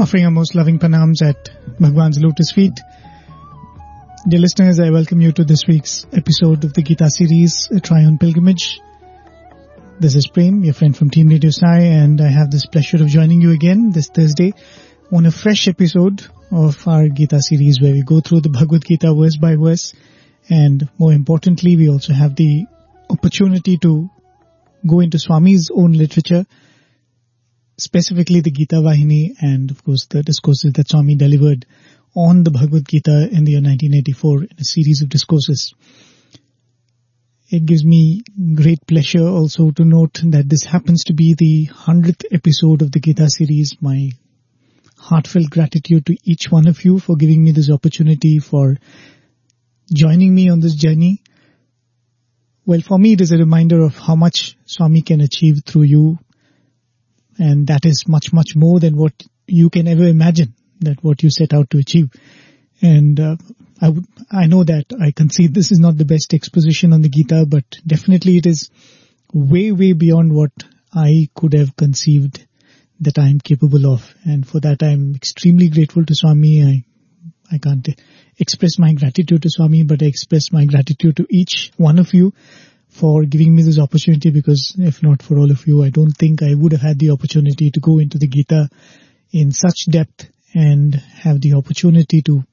Offering our most loving pranams at Bhagwan's lotus feet. Dear listeners, I welcome you to this week's episode of the Gita series, A Try on Pilgrimage. This is Prem, your friend from Team Radio Sai, and I have this pleasure of joining you again this Thursday on a fresh episode of our Gita series where we go through the Bhagavad Gita verse by verse, and more importantly, we also have the opportunity to go into Swami's own literature, specifically the Gita Vahini and of course the discourses that Swami delivered on the Bhagavad Gita in the year 1984 in a series of discourses. It gives me great pleasure also to note that this happens to be the 100th episode of the Gita series. My heartfelt gratitude to each one of you for giving me this opportunity, for joining me on this journey. Well, for me it is a reminder of how much Swami can achieve through you, and that is much, much more than what you can ever imagine, that what you set out to achieve. And I know that I concede this is not the best exposition on the Gita, but definitely it is way, way beyond what I could have conceived that I am capable of. And for that I am extremely grateful to Swami. I can't express my gratitude to Swami, but I express my gratitude to each one of you for giving me this opportunity, because if not for all of you, I don't think I would have had the opportunity to go into the Gita in such depth and have the opportunity to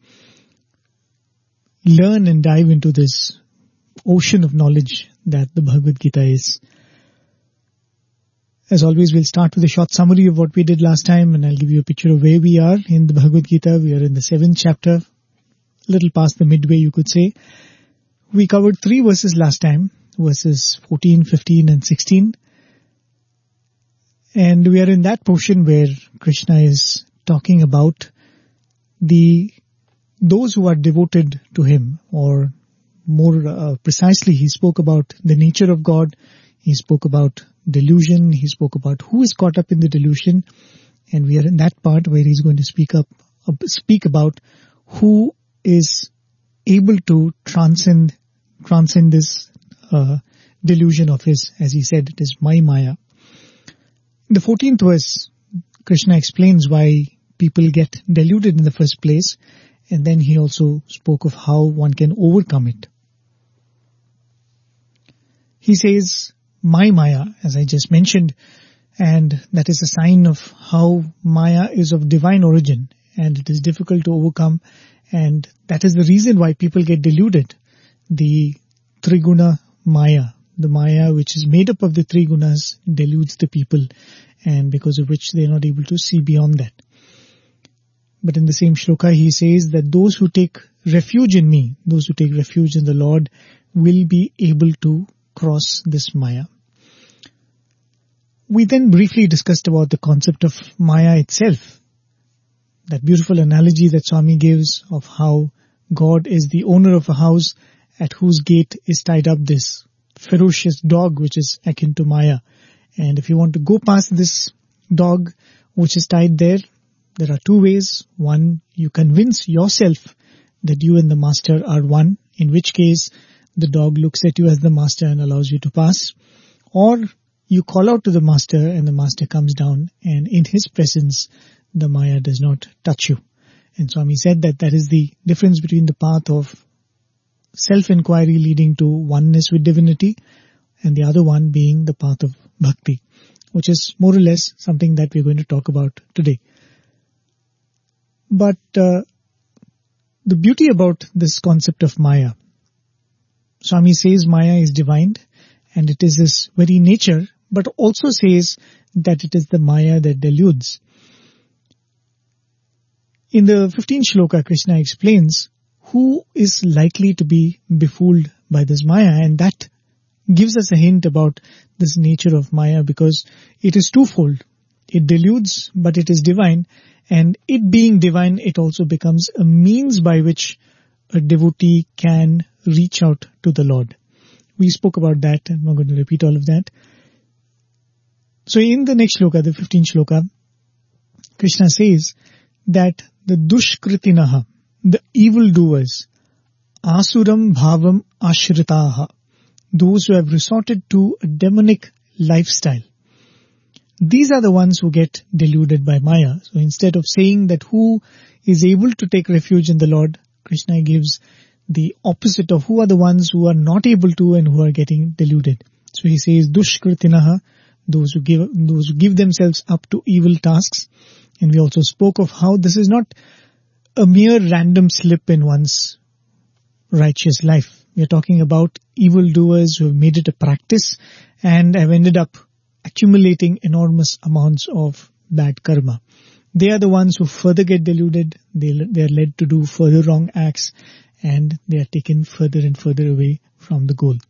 learn and dive into this ocean of knowledge that the Bhagavad Gita is. As always, we'll start with a short summary of what we did last time, and I'll give you a picture of where we are in the Bhagavad Gita. We are in the 7th chapter, a little past the midway, you could say. We covered 3 verses last time, verses 14, 15 and 16. And we are in that portion where Krishna is talking about those who are devoted to him, or more precisely, he spoke about the nature of God. He spoke about delusion. He spoke about who is caught up in the delusion. And we are in that part where he's going to speak about who is able to transcend this delusion of his. As he said, it is my Maya. In the 14th verse, Krishna explains why people get deluded in the first place, and then he also spoke of how one can overcome it. He says, my Maya, as I just mentioned, and that is a sign of how Maya is of divine origin, and it is difficult to overcome, and that is the reason why people get deluded. The Triguna Maya, the Maya which is made up of the 3 gunas, deludes the people, and because of which they are not able to see beyond that. But in the same shloka he says that those who take refuge in me, those who take refuge in the Lord, will be able to cross this Maya. We then briefly discussed about the concept of Maya itself. That beautiful analogy that Swami gives of how God is the owner of a house at whose gate is tied up this ferocious dog which is akin to Maya. And if you want to go past this dog which is tied there are 2 ways. One, you convince yourself that you and the master are one, in which case the dog looks at you as the master and allows you to pass. Or you call out to the master and the master comes down, and in his presence the Maya does not touch you. And Swami said that is the difference between the path of self-inquiry leading to oneness with divinity, and the other one being the path of bhakti, which is more or less something that we're going to talk about today. But the beauty about this concept of Maya, Swami says Maya is divine and it is his very nature, but also says that it is the Maya that deludes. In the 15th shloka, Krishna explains who is likely to be befooled by this Maya, and that gives us a hint about this nature of Maya, because it is twofold. It deludes, but it is divine, and it being divine, it also becomes a means by which a devotee can reach out to the Lord. We spoke about that. I'm not going to repeat all of that. So in the next shloka, the 15th shloka, Krishna says that the dushkritinaha, the evildoers, asuram bhavam ashritaha, those who have resorted to a demonic lifestyle, these are the ones who get deluded by Maya. So instead of saying that who is able to take refuge in the Lord, Krishna gives the opposite of who are the ones who are not able to and who are getting deluded. So he says, Dushkritinaha, those who give themselves up to evil tasks. And we also spoke of how this is not a mere random slip in one's righteous life. We are talking about evildoers who have made it a practice and have ended up accumulating enormous amounts of bad karma. They are the ones who further get deluded. They are led to do further wrong acts, and they are taken further and further away from the goal.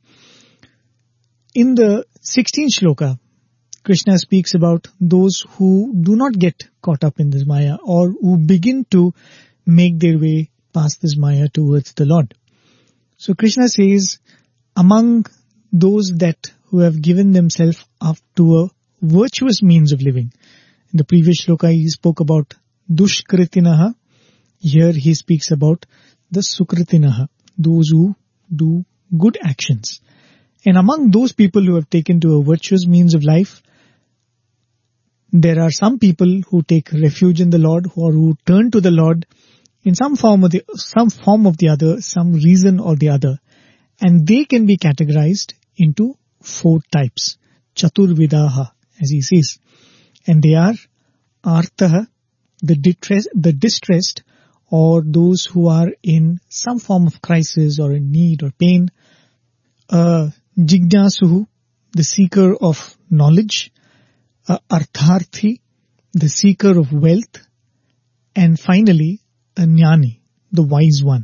In the 16th shloka, Krishna speaks about those who do not get caught up in this Maya, or who begin to make their way past this Maya towards the Lord. So Krishna says, among those who have given themselves up to a virtuous means of living. In the previous shloka, he spoke about dushkritinaha. Here he speaks about the sukritinaha, those who do good actions. And among those people who have taken to a virtuous means of life, there are some people who take refuge in the Lord, or who turn to the Lord in some form of the other, some reason or the other. And they can be categorized into 4 types. Chaturvidaha, as he says. And they are artaha, the distressed, or those who are in some form of crisis or in need or pain. Jignasuhu, the seeker of knowledge. Artharthi, the seeker of wealth. And finally, a jnani, the wise one.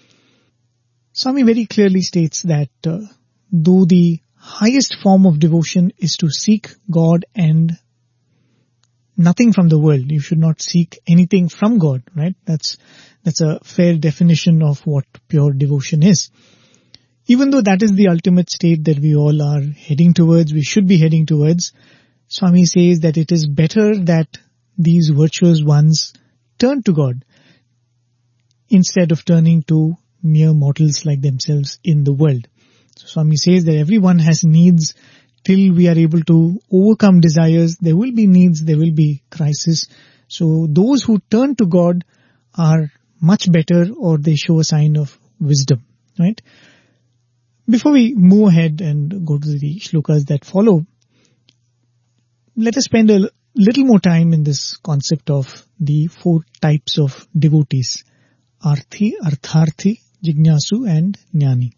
Swami very clearly states that though the highest form of devotion is to seek God and nothing from the world, you should not seek anything from God, right? That's a fair definition of what pure devotion is. Even though that is the ultimate state that we all are heading towards, we should be heading towards, Swami says that it is better that these virtuous ones turn to God instead of turning to mere mortals like themselves in the world. So Swami says that everyone has needs. Till we are able to overcome desires, there will be needs, there will be crisis. So those who turn to God are much better, or they show a sign of wisdom, right? Before we move ahead and go to the shlokas that follow, let us spend a little more time in this concept of the 4 types of devotees. Arthi, Artharthi, Jignasu and Jnani.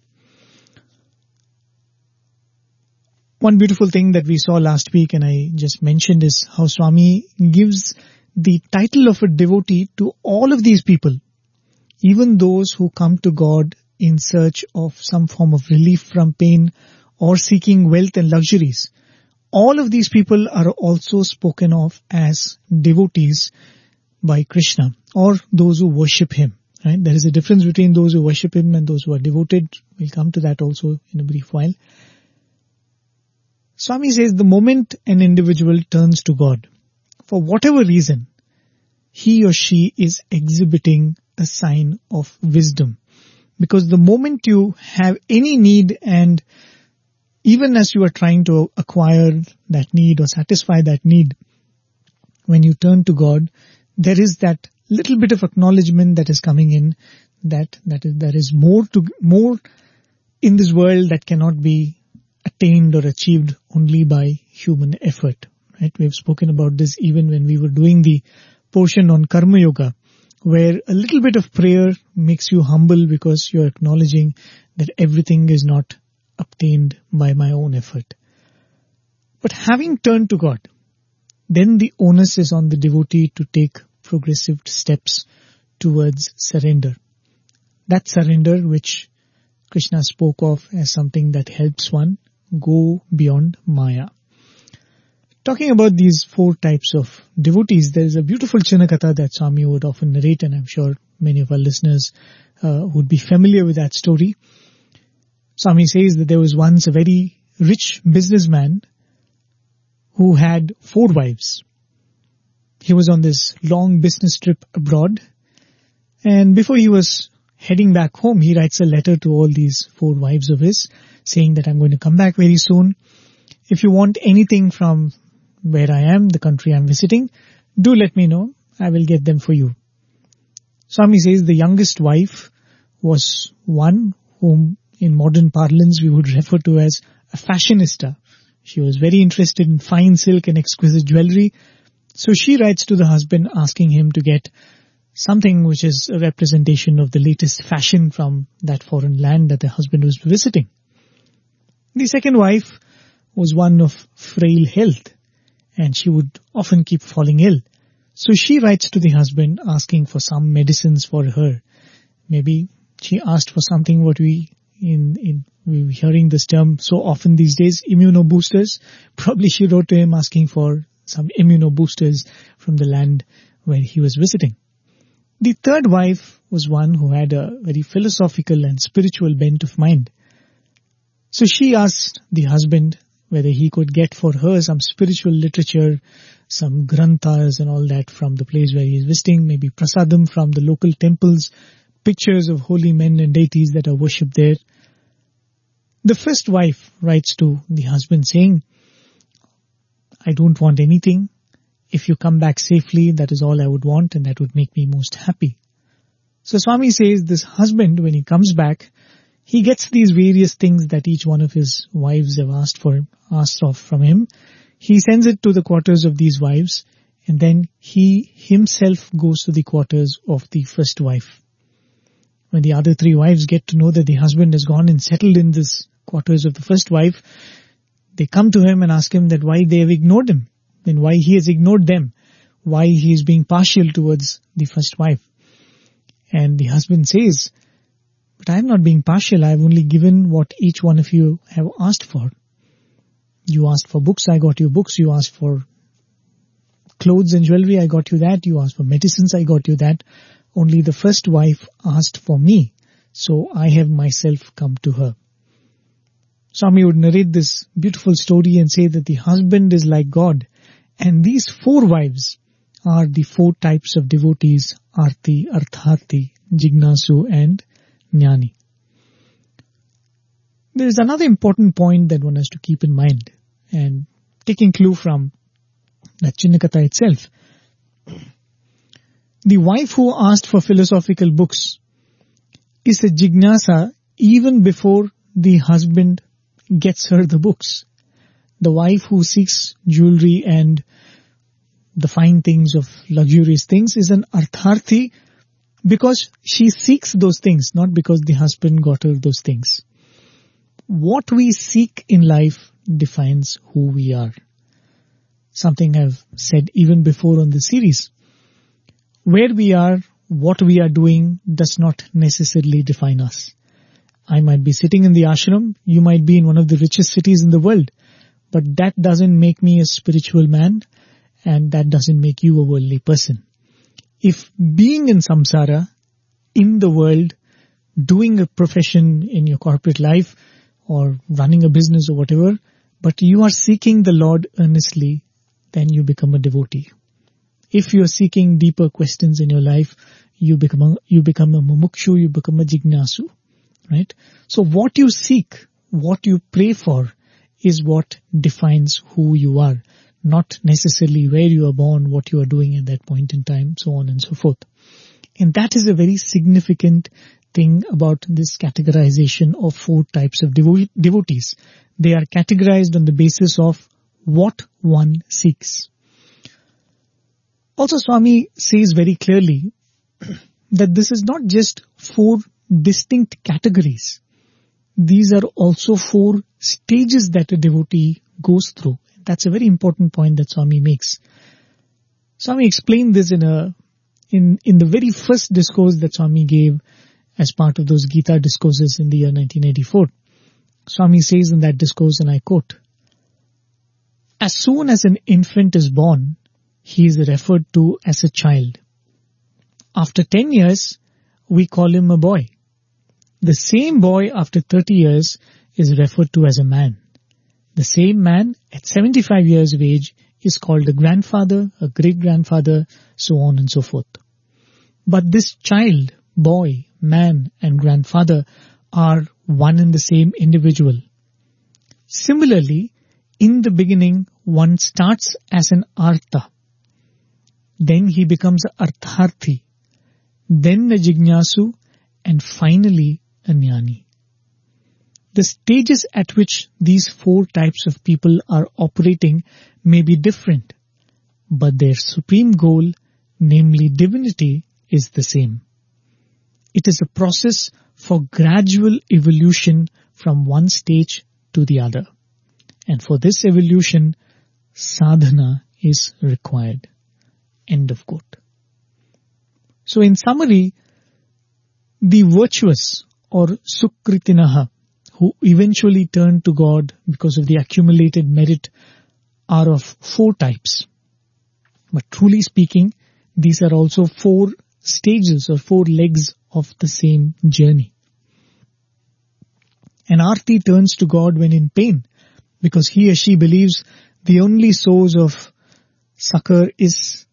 One beautiful thing that we saw last week, and I just mentioned, is how Swami gives the title of a devotee to all of these people, even those who come to God in search of some form of relief from pain or seeking wealth and luxuries. All of these people are also spoken of as devotees by Krishna, or those who worship him. Right? There is a difference between those who worship him and those who are devoted. We'll come to that also in a brief while. Swami says the moment an individual turns to God, for whatever reason, he or she is exhibiting a sign of wisdom. Because the moment you have any need, and even as you are trying to acquire that need or satisfy that need, when you turn to God, there is that little bit of acknowledgement that is coming in, that there is more in this world that cannot be attained or achieved only by human effort. Right? We have spoken about this even when we were doing the portion on Karma Yoga, where a little bit of prayer makes you humble because you're acknowledging that everything is not obtained by my own effort. But having turned to God, then the onus is on the devotee to take progressive steps towards surrender. That surrender which Krishna spoke of as something that helps one go beyond Maya. Talking about these 4 types of devotees, there is a beautiful Chinakatha that Swami would often narrate, and I'm sure many of our listeners would be familiar with that story. Swami says that there was once a very rich businessman who had 4 wives. He was on this long business trip abroad, and before he was heading back home, he writes a letter to all these 4 wives of his, saying that I'm going to come back very soon. If you want anything from where I am, the country I'm visiting, do let me know. I will get them for you. Swami says the youngest wife was one whom in modern parlance we would refer to as a fashionista. She was very interested in fine silk and exquisite jewelry. So she writes to the husband asking him to get something which is a representation of the latest fashion from that foreign land that the husband was visiting. The second wife was one of frail health, and she would often keep falling ill. So she writes to the husband asking for some medicines for her. Maybe she asked for something what we're hearing this term so often these days, immunoboosters. Probably she wrote to him asking for some immunoboosters from the land where he was visiting. The third wife was one who had a very philosophical and spiritual bent of mind. So she asked the husband whether he could get for her some spiritual literature, some granthas and all that from the place where he is visiting, maybe prasadam from the local temples, pictures of holy men and deities that are worshipped there. The first wife writes to the husband saying, I don't want anything. If you come back safely, that is all I would want, and that would make me most happy. So Swami says this husband, when he comes back, he gets these various things that each one of his wives have asked of from him. He sends it to the quarters of these wives, and then he himself goes to the quarters of the first wife. When the other three wives get to know that the husband has gone and settled in this quarters of the first wife, they come to him and ask him that why they have ignored him, then why he has ignored them, why he is being partial towards the first wife. And the husband says, but I am not being partial, I have only given what each one of you have asked for. You asked for books, I got you books. You asked for clothes and jewelry, I got you that. You asked for medicines, I got you that. Only the first wife asked for me, so I have myself come to her. Swami would narrate this beautiful story and say that the husband is like God, and these four wives are the four types of devotees, Arti, Arthati, Jignasu and Jnani. There is another important point that one has to keep in mind, and taking clue from that Chinnakatha itself. The wife who asked for philosophical books is a jignasa even before the husband gets her the books. The wife who seeks jewelry and the fine things of luxurious things is an artharthi because she seeks those things, not because the husband got her those things. What we seek in life defines who we are. Something I've said even before on this series. Where we are, what we are doing does not necessarily define us. I might be sitting in the ashram, you might be in one of the richest cities in the world, but that doesn't make me a spiritual man, and that doesn't make you a worldly person. If being in samsara, in the world, doing a profession in your corporate life, or running a business or whatever, but you are seeking the Lord earnestly, then you become a devotee. If you are seeking deeper questions in your life, you become a mumukshu, you become a jignasu. Right? So what you seek, what you pray for is what defines who you are, not necessarily where you are born, what you are doing at that point in time, so on and so forth. And that is a very significant thing about this categorization of four types of devotees. They are categorized on the basis of what one seeks. Also, Swami says very clearly that this is not just four distinct categories. These are also four stages that a devotee goes through. That's a very important point that Swami makes. Swami explained this in the very first discourse that Swami gave as part of those Gita discourses in the year 1984. Swami says in that discourse, and I quote, "As soon as an infant is born, he is referred to as a child. After 10 years, we call him a boy. The same boy after 30 years is referred to as a man. The same man at 75 years of age is called a grandfather, a great-grandfather, so on and so forth. But this child, boy, man and grandfather are one and the same individual. Similarly, In the beginning, one starts as an artha. Then he becomes a artharthi. Then a jignasu, and finally a jnani. The stages at which these four types of people are operating may be different, but their supreme goal, namely divinity, is the same. It is a process for gradual evolution from one stage to the other. And for this evolution, sadhana is required. End of quote. So in summary, the virtuous or sukritinaha who eventually turn to God because of the accumulated merit are of four types. But truly speaking, these are also four stages or four legs of the same journey. An arti turns to God when in pain because he or she believes the only source of suffering is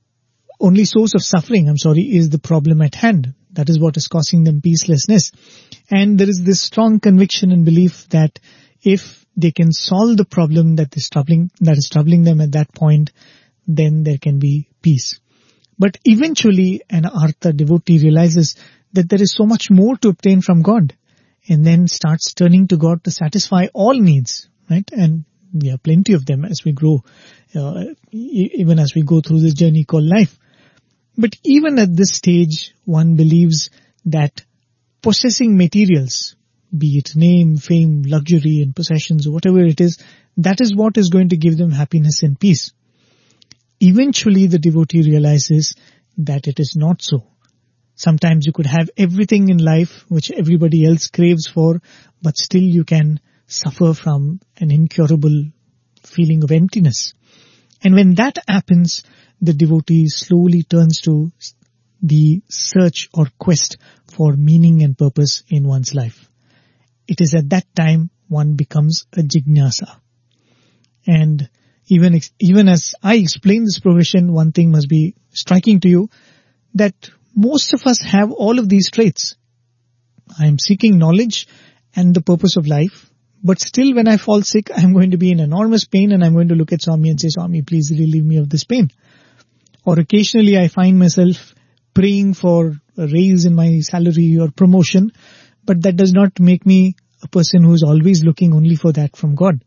the problem at hand. That is what is causing them peacelessness. And there is this strong conviction and belief that if they can solve the problem that is troubling them at that point, then there can be peace. But eventually an artha devotee realizes that there is so much more to obtain from God, and then starts turning to God to satisfy all needs, right? And there are plenty of them as we grow, even as we go through this journey called life. But even at this stage, one believes that possessing materials, be it name, fame, luxury and possessions or whatever it is, that is what is going to give them happiness and peace. Eventually the devotee realizes that it is not so. Sometimes you could have everything in life which everybody else craves for, but still you can suffer from an incurable feeling of emptiness. And when that happens, the devotee slowly turns to the search or quest for meaning and purpose in one's life. It is at that time one becomes a jignasa. And even as I explain this progression, one thing must be striking to you, that most of us have all of these traits. I am seeking knowledge and the purpose of life, but still when I fall sick, I am going to be in enormous pain and I am going to look at Swami and say, Swami, please relieve me of this pain. Or occasionally I find myself praying for a raise in my salary or promotion, but that does not make me a person who is always looking only for that from God.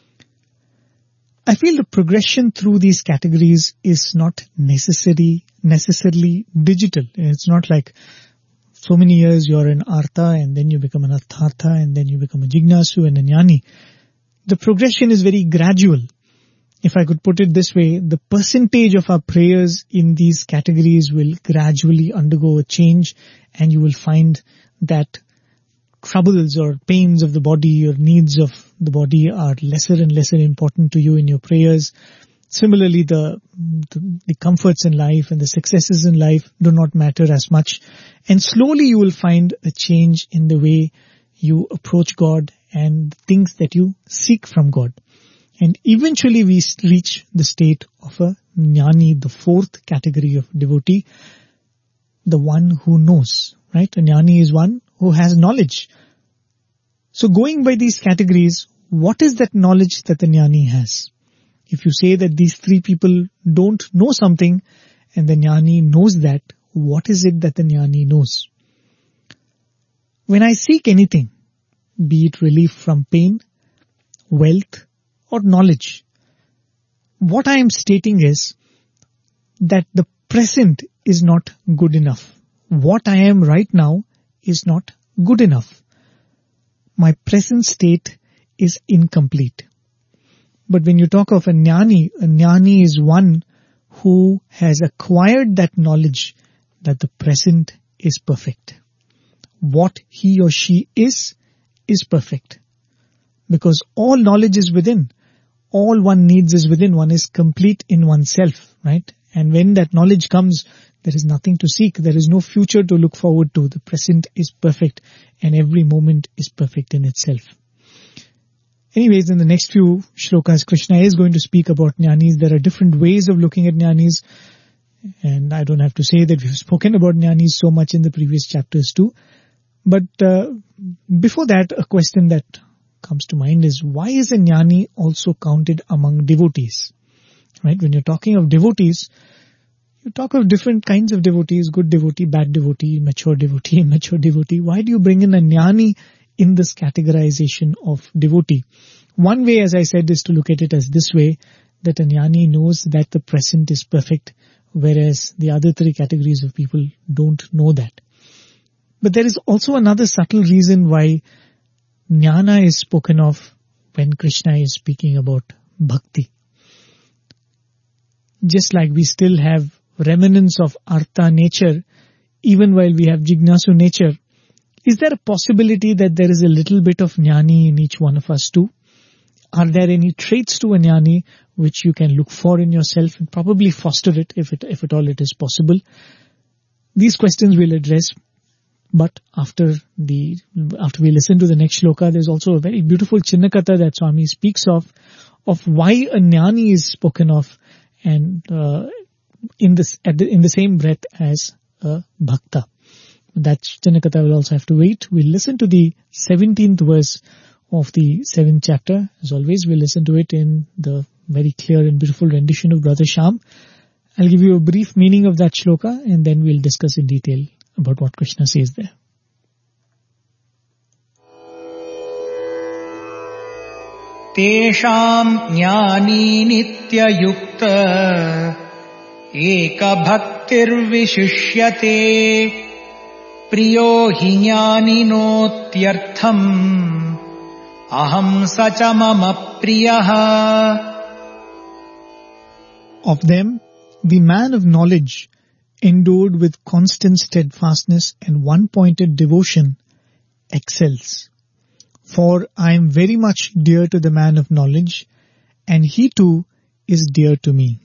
I feel the progression through these categories is not necessarily digital. It's not like so many years you're an artha and then you become an arthartha and then you become a jignasu and a jnani. The progression is very gradual. If I could put it this way, the percentage of our prayers in these categories will gradually undergo a change, and you will find that troubles or pains of the body or needs of the body are lesser and lesser important to you in your prayers. Similarly, the comforts in life and the successes in life do not matter as much. And slowly you will find a change in the way you approach God and things that you seek from God. And eventually we reach the state of a jnani, the fourth category of devotee, the one who knows, right? A jnani is one who has knowledge. So going by these categories, what is that knowledge that the jnani has? If you say that these three people don't know something and the jnani knows that, what is it that the jnani knows? When I seek anything, be it relief from pain, wealth, or knowledge, what I am stating is that the present is not good enough. What I am right now is not good enough. My present state is incomplete. But when you talk of a jnani is one who has acquired that knowledge that the present is perfect. What he or she is perfect. Because all knowledge is within. All one needs is within. One is complete in oneself, right? And when that knowledge comes, there is nothing to seek. There is no future to look forward to. The present is perfect and every moment is perfect in itself. Anyways, in the next few shlokas, Krishna is going to speak about jnanis. There are different ways of looking at jnanis. And I don't have to say that we've spoken about jnanis so much in the previous chapters too. But before that, a question that comes to mind is, why is a jnani also counted among devotees? Right? When you're talking of devotees, you talk of different kinds of devotees, good devotee, bad devotee, mature devotee, immature devotee. Why do you bring in a jnani in this categorization of devotee? One way, as I said, is to look at it as this way, that a jnani knows that the present is perfect, whereas the other three categories of people don't know that. But there is also another subtle reason why jnana is spoken of when Krishna is speaking about bhakti. Just like we still have remnants of artha nature, even while we have jignasu nature, is there a possibility that there is a little bit of jnani in each one of us too? Are there any traits to a jnani which you can look for in yourself and probably foster it if at all it is possible? These questions we'll address, but after we listen to the next shloka, there's also a very beautiful Chinnakatha that Swami speaks of why a jnani is spoken of, and in the same breath as a bhakta. That Chinnakatha will also have to wait. We'll listen to the 17th verse of the 7th chapter. As always, we'll listen to it in the very clear and beautiful rendition of Brother Shyam. I'll give you a brief meaning of that shloka, and then we'll discuss in detail about what Krishna says there. Tesham jnani nityayukta eka bhaktir vishishyate priyo hi jnaninotyartham aham sacha mama priyaha. Of them, the man of knowledge, endowed with constant steadfastness and one-pointed devotion, excels. For I am very much dear to the man of knowledge, and he too is dear to me.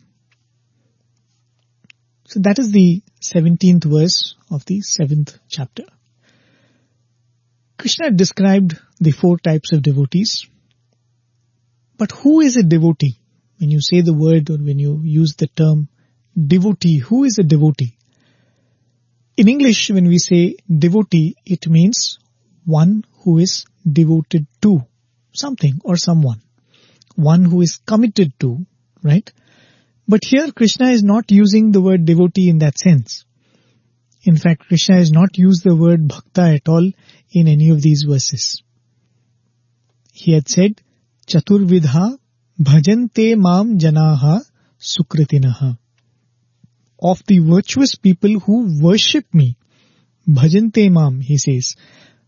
So that is the 17th verse of the 7th chapter. Krishna described the 4 types of devotees. But who is a devotee? When you say the word, or when you use the term devotee, who is a devotee? In English, when we say devotee, it means one who is devoted to something or someone. One who is committed to, right? But here Krishna is not using the word devotee in that sense. In fact, Krishna has not used the word bhakta at all in any of these verses. He had said, Chaturvidha bhajante mam janaha sukritinaha. Of the virtuous people who worship me. Bhajante mam, he says.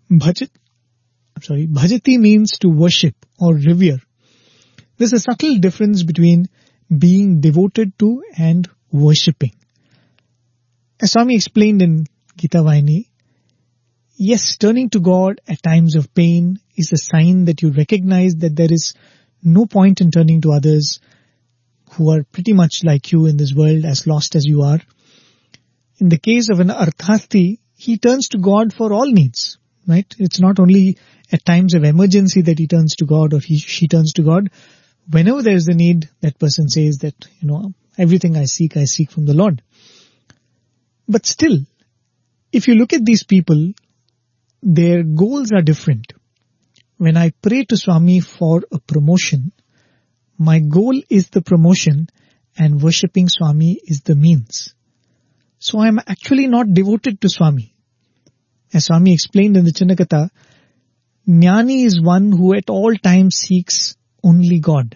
Bhajati means to worship or revere. There's a subtle difference between being devoted to and worshipping. As Swami explained in Gita Vahini, yes, turning to God at times of pain is a sign that you recognize that there is no point in turning to others who are pretty much like you in this world, as lost as you are. In the case of an arthati, he turns to God for all needs, right? It's not only at times of emergency that he turns to God or she turns to God. Whenever there is a need, that person says that, everything I seek from the Lord. But still, if you look at these people, their goals are different. When I pray to Swami for a promotion, my goal is the promotion and worshipping Swami is the means. So I am actually not devoted to Swami. As Swami explained in the Chinnakatha, Jnani is one who at all times seeks only God.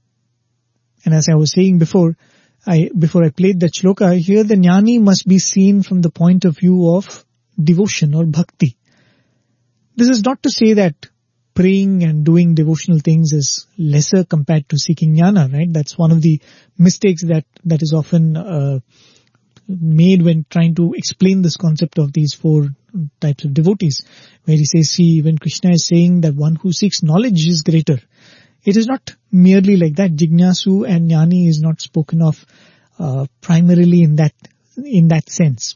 And as I was saying before I played that shloka, here the Jnani must be seen from the point of view of devotion or bhakti. This is not to say that praying and doing devotional things is lesser compared to seeking jnana, right? That's one of the mistakes that is often made when trying to explain this concept of these 4 types of devotees, where he says, see, when Krishna is saying that one who seeks knowledge is greater, it is not merely like that. Jignasu and jnani is not spoken of primarily in that sense.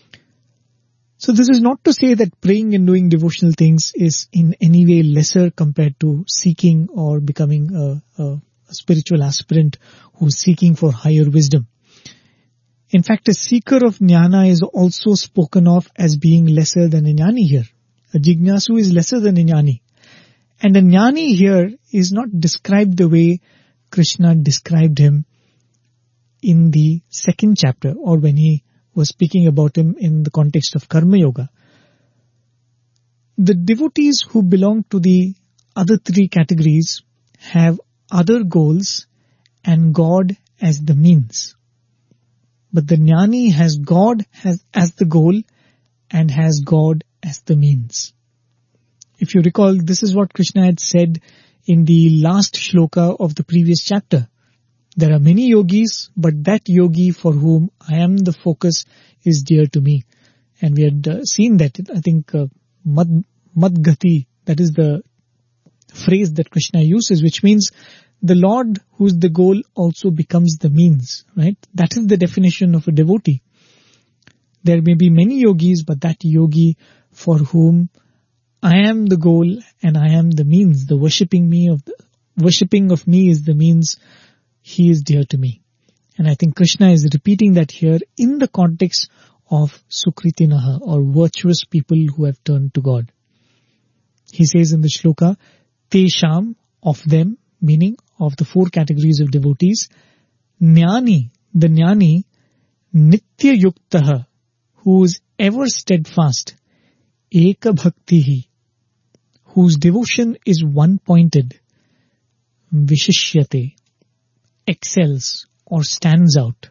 So this is not to say that praying and doing devotional things is in any way lesser compared to seeking or becoming a spiritual aspirant who is seeking for higher wisdom. In fact, a seeker of jnana is also spoken of as being lesser than a jnani here. A jignasu is lesser than a jnani. And a jnani here is not described the way Krishna described him in the second chapter, or when he was speaking about him in the context of Karma Yoga. The devotees who belong to the other three categories have other goals and God as the means. But the jnani has God as the goal and has God as the means. If you recall, this is what Krishna had said in the last shloka of the previous chapter. There are many yogis, but that yogi for whom I am the focus is dear to me. And we had seen that, I think, Madgati, that is the phrase that Krishna uses, which means the Lord who is the goal also becomes the means, right? That is the definition of a devotee. There may be many yogis, but that yogi for whom I am the goal and I am the means, the worshipping of me is the means, he is dear to me. And I think Krishna is repeating that here in the context of Sukritinaha, or virtuous people who have turned to God. He says in the shloka, Tesham, of them, meaning of the four categories of devotees, Jnani, the jnani, Nitya Yuktaha, who is ever steadfast, Eka Bhaktihi, whose devotion is one-pointed, Vishishyate, excels or stands out.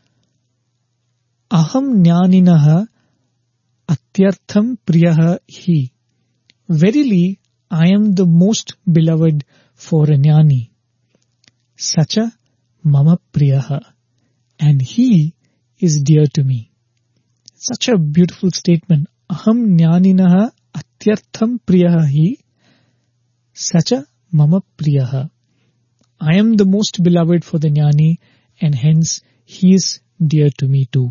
Aham jnaninaha atyartham priyaha hi. Verily, I am the most beloved for a jnani. Sacha mama priyaha. And he is dear to me. Such a beautiful statement. Aham jnaninaha atyartham priyaha hi. Sacha mama priyaha. I am the most beloved for the jnani, and hence he is dear to me too.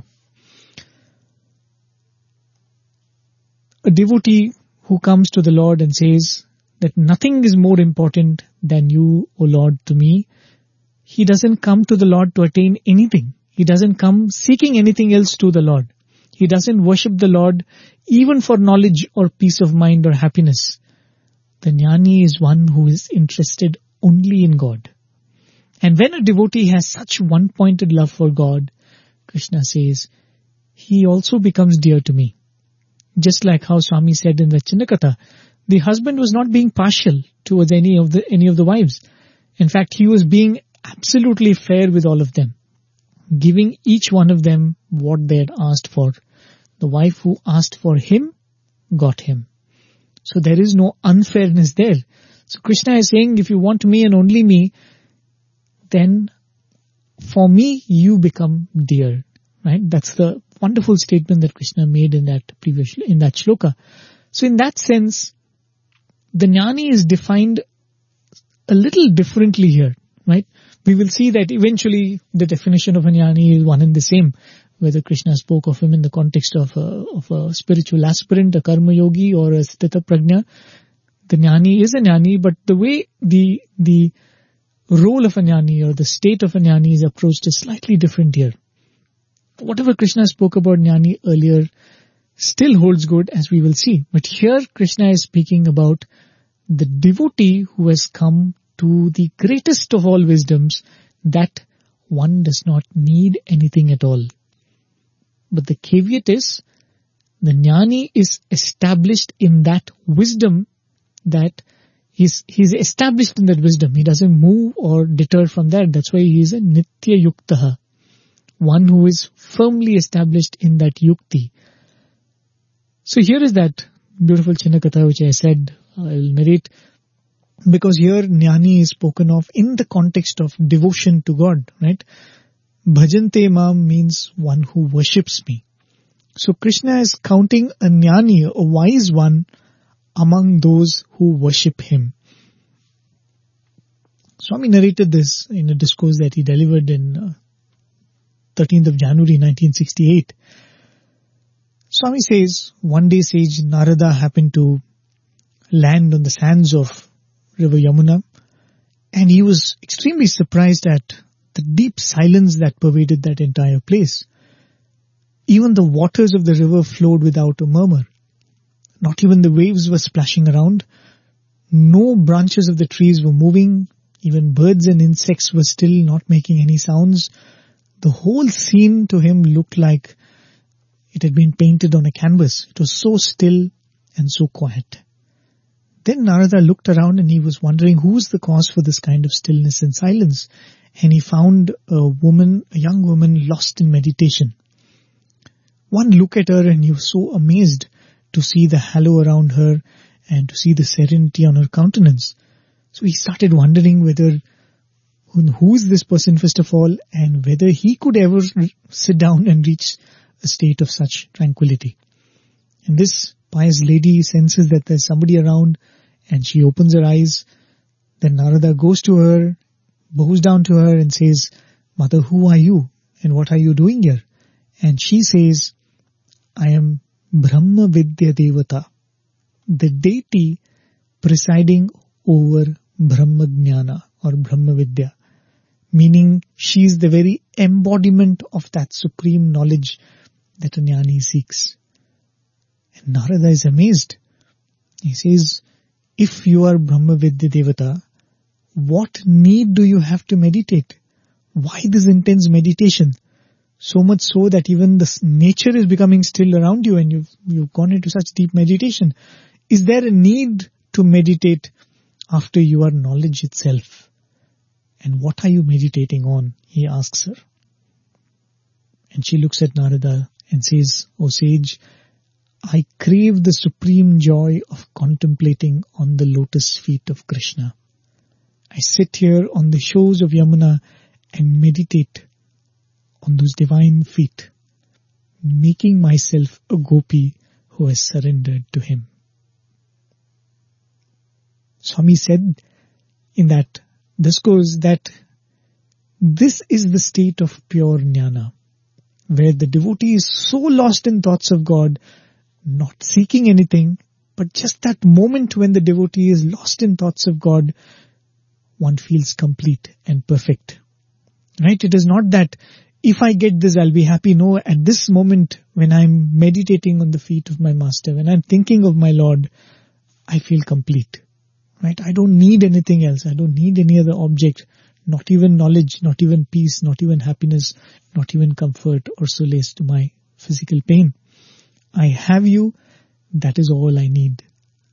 A devotee who comes to the Lord and says that nothing is more important than you, O Lord, to me, he doesn't come to the Lord to attain anything. He doesn't come seeking anything else to the Lord. He doesn't worship the Lord even for knowledge or peace of mind or happiness. The jnani is one who is interested only in God. And when a devotee has such one-pointed love for God, Krishna says, he also becomes dear to me. Just like how Swami said in the Chinnakatha, the husband was not being partial towards any of the wives. In fact, he was being absolutely fair with all of them, giving each one of them what they had asked for. The wife who asked for him got him. So there is no unfairness there. So Krishna is saying, if you want me and only me, then for me you become dear. Right? That's the wonderful statement that Krishna made in that shloka. So in that sense, the jnani is defined a little differently here, right? We will see that eventually the definition of a jnani is one and the same, whether Krishna spoke of him in the context of a spiritual aspirant, a karma yogi, or a sthita prajna. The jnani is a jnani, but the way the role of a jnani or the state of a jnani is approached is slightly different here. Whatever Krishna spoke about jnani earlier still holds good, as we will see. But here Krishna is speaking about the devotee who has come to the greatest of all wisdoms, that one does not need anything at all. But the caveat is, the jnani is established in that wisdom, that he's established in that wisdom. He doesn't move or deter from that. That's why he is a nitya yuktaha, one who is firmly established in that yukti. So here is that beautiful Chinnakatha which I said I will narrate, because here jnani is spoken of in the context of devotion to God, right? Bhajante mam means one who worships me. So Krishna is counting a jnani, a wise one, among those who worship him. Swami narrated this in a discourse that he delivered in 13th of January 1968. Swami says, one day sage Narada happened to land on the sands of river Yamuna, and he was extremely surprised at the deep silence that pervaded that entire place. Even the waters of the river flowed without a murmur. Not even the waves were splashing around. No branches of the trees were moving. Even birds and insects were still, not making any sounds. The whole scene to him looked like it had been painted on a canvas. It was so still and so quiet. Then Narada looked around and he was wondering who was the cause for this kind of stillness and silence. And he found a young woman lost in meditation. One look at her and he was so amazed to see the halo around her and to see the serenity on her countenance. So he started wondering who is this person first of all, and whether he could ever sit down and reach a state of such tranquility. And this pious lady senses that there's somebody around and she opens her eyes. Then Narada goes to her, bows down to her and says, "Mother, who are you and what are you doing here?" And she says, "I am Brahma Vidya Devata, the deity presiding over Brahma Jnana or Brahma Vidya," meaning she is the very embodiment of that supreme knowledge that a jnani seeks. And Narada is amazed. He says, if you are Brahma Vidya Devata, what need do you have to meditate? Why this intense meditation? So much so that even the nature is becoming still around you and you've gone into such deep meditation. Is there a need to meditate after you are knowledge itself? And what are you meditating on? He asks her. And she looks at Narada and says, "O sage, I crave the supreme joy of contemplating on the lotus feet of Krishna. I sit here on the shores of Yamuna and meditate on those divine feet, making myself a gopi who has surrendered to him." Swami said in that discourse that this is the state of pure jnana, where the devotee is so lost in thoughts of God, not seeking anything, but just that moment when the devotee is lost in thoughts of God, one feels complete and perfect. Right? It is not that if I get this, I'll be happy. No, at this moment when I'm meditating on the feet of my master, when I'm thinking of my Lord, I feel complete. Right? I don't need anything else. I don't need any other object, not even knowledge, not even peace, not even happiness, not even comfort or solace to my physical pain. I have you. That is all I need.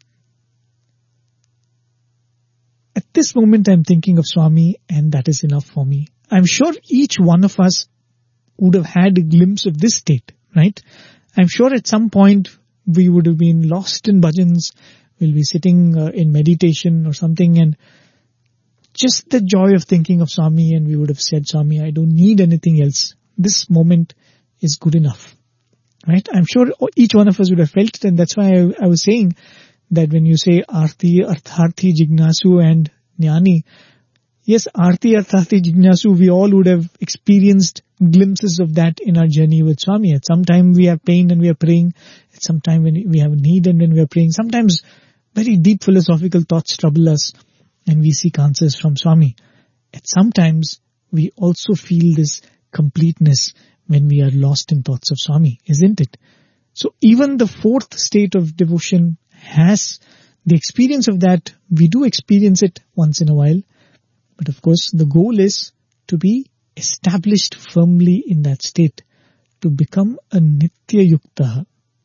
At this moment, I'm thinking of Swami, and that is enough for me. I'm sure each one of us would have had a glimpse of this state, right? I'm sure at some point we would have been lost in bhajans. We'll be sitting in meditation or something, and just the joy of thinking of Swami, and we would have said, "Swami, I don't need anything else. This moment is good enough." Right? I'm sure each one of us would have felt it, and that's why I was saying that when you say Arti, Artharthi, Jignasu and Jnani, yes, Arti, Artharthi, Jignasu, we all would have experienced glimpses of that in our journey with Swami. At some time we have pain and we are praying. At some time when we have need and when we are praying. Sometimes very deep philosophical thoughts trouble us and we seek answers from Swami. At some times we also feel this completeness when we are lost in thoughts of Swami, isn't it? So even the fourth state of devotion has the experience of that. We do experience it once in a while. But of course, the goal is to be established firmly in that state, to become a Nitya Yukta.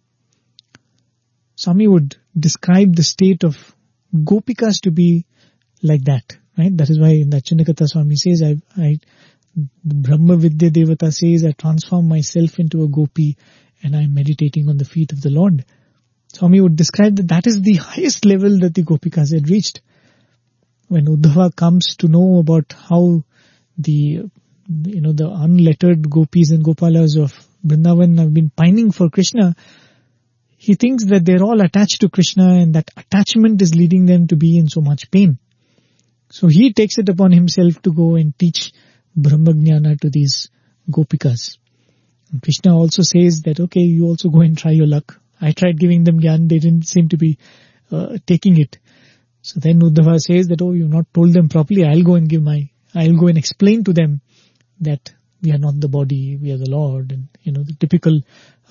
Swami would describe the state of Gopikas to be like that, right? That is why in that Chinnakatha Swami says, Brahma Vidya Devata says, I transform myself into a gopi and I am meditating on the feet of the Lord. Swami would describe that is the highest level that the Gopikas had reached. When Uddhava comes to know about how the unlettered gopis and gopalas of Vrindavan have been pining for Krishna, he thinks that they're all attached to Krishna and that attachment is leading them to be in so much pain. So he takes it upon himself to go and teach Brahmajnana to these gopikas. And Krishna also says that, okay, you also go and try your luck. I tried giving them Gyan, they didn't seem to be taking it. So then Uddhava says that, you've not told them properly, I'll go and explain to them that we are not the body, we are the Lord, and the typical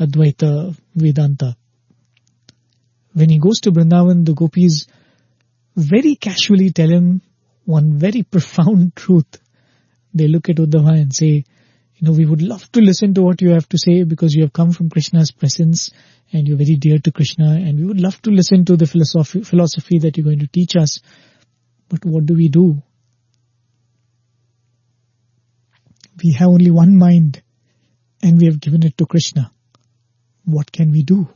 Advaita Vedanta. When he goes to Vrindavan, the gopis very casually tell him one very profound truth. They look at Uddhava and say, we would love to listen to what you have to say because you have come from Krishna's presence and you're very dear to Krishna, and we would love to listen to the philosophy that you're going to teach us. But what do? We have only one mind and we have given it to Krishna. What can we do?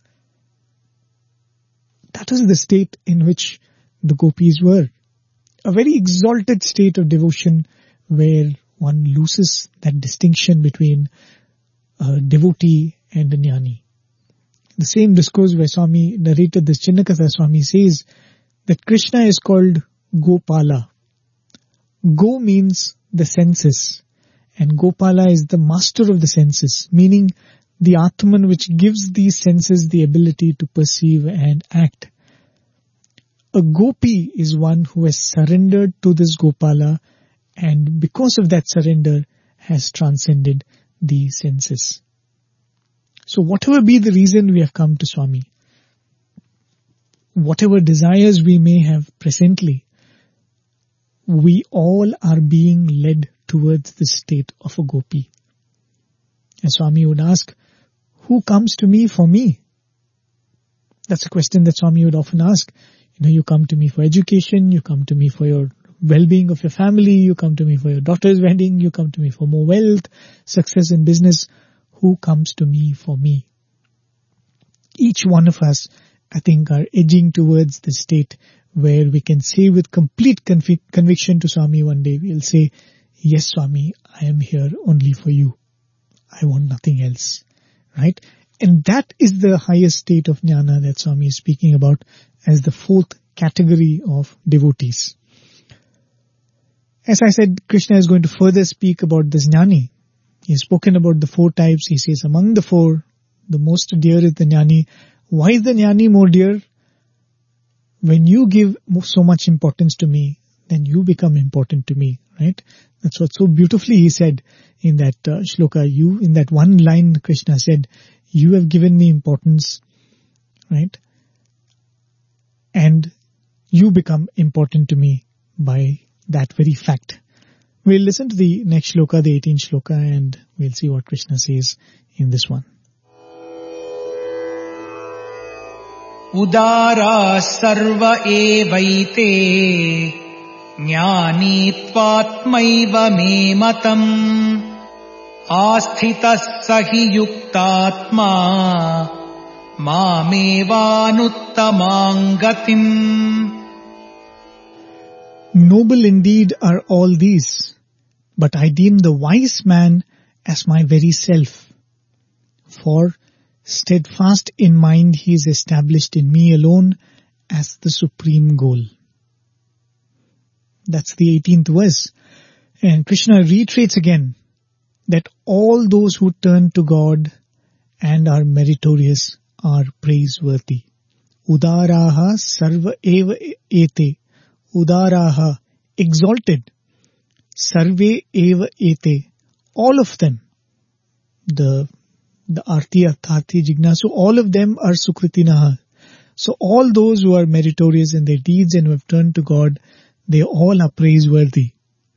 That is the state in which the gopis were. A very exalted state of devotion where one loses that distinction between a devotee and a jnani. The same discourse where Swami narrated this, Chinnakatha Swami says that Krishna is called Gopala. Go means the senses, and Gopala is the master of the senses, meaning the Atman which gives these senses the ability to perceive and act. A gopi is one who has surrendered to this Gopala, and because of that surrender has transcended the senses. So whatever be the reason we have come to Swami, whatever desires we may have presently, we all are being led towards the state of a gopi. And Swami would ask, who comes to me for me? That's a question that Swami would often ask. You come to me for education, you come to me for your well-being of your family, you come to me for your daughter's wedding, you come to me for more wealth, success in business. Who comes to me for me? Each one of us, I think, are edging towards the state where we can say with complete conviction to Swami one day, we'll say, yes, Swami, I am here only for you. I want nothing else. Right? And that is the highest state of jnana that Swami is speaking about as the fourth category of devotees. As I said, Krishna is going to further speak about this jnani. He has spoken about the four types. He says among the four, the most dear is the jnani. Why is the jnani more dear? When you give so much importance to me, then you become important to me, right? That's what so beautifully he said in that shloka. In that one line, Krishna said, you have given me importance, right? And you become important to me by that very fact. We'll listen to the next shloka, the 18th shloka, and we'll see what Krishna says in this one. Udara sarva evaite jnani tvatmaiva me matam asthitas sahi yuktatma mamevānuttamāṃ gatim. Noble indeed are all these, but I deem the wise man as my very self. For steadfast in mind he is established in me alone as the supreme goal. That's the 18th verse. And Krishna reiterates again that all those who turn to God and are meritorious are praiseworthy. Udaraha sarva eva ete. Udaraha, exalted. Sarve eva ete, all of them. The arti, arthati, jignasu, all of them are sukritinaha. So all those who are meritorious in their deeds and who have turned to God, they all are praiseworthy.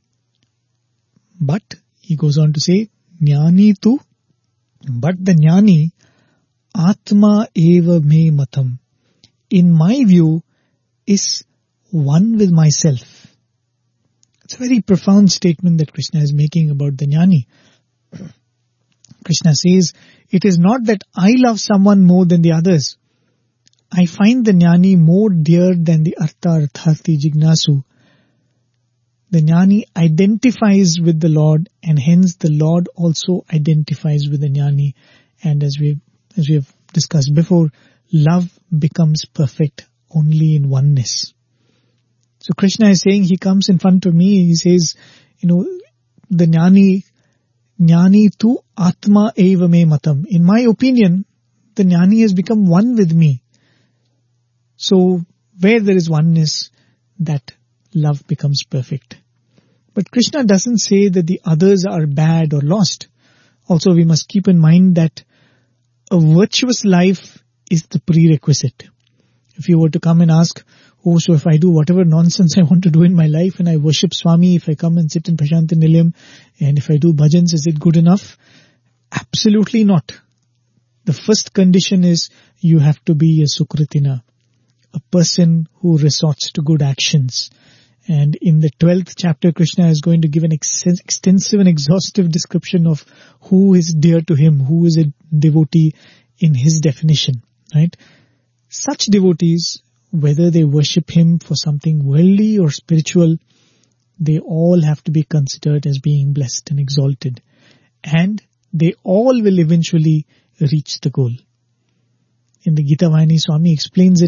But, he goes on to say, jnani tu, but the jnani, atma eva me matam, in my view, is one with myself. It's a very profound statement that Krishna is making about the jnani. Krishna says, it is not that I love someone more than the others. I find the jnani more dear than the artha, arthati, jignasu. The jnani identifies with the Lord, and hence the Lord also identifies with the jnani. And as we have discussed before, love becomes perfect only in oneness. So Krishna is saying, he comes in front of me, he says, the jnani tu atma eva me matam. In my opinion, the jnani has become one with me. So where there is oneness, that love becomes perfect. But Krishna doesn't say that the others are bad or lost. Also, we must keep in mind that a virtuous life is the prerequisite. If you were to come and ask, oh, so if I do whatever nonsense I want to do in my life and I worship Swami, if I come and sit in Prashanti Nilayam and if I do bhajans, is it good enough? Absolutely not. The first condition is you have to be a Sukritina, a person who resorts to good actions. And in the 12th chapter, Krishna is going to give an extensive and exhaustive description of who is dear to him, who is a devotee in his definition, right? Such devotees, whether they worship him for something worldly or spiritual, they all have to be considered as being blessed and exalted. And they all will eventually reach the goal. In the Gita Vahini, Swami explains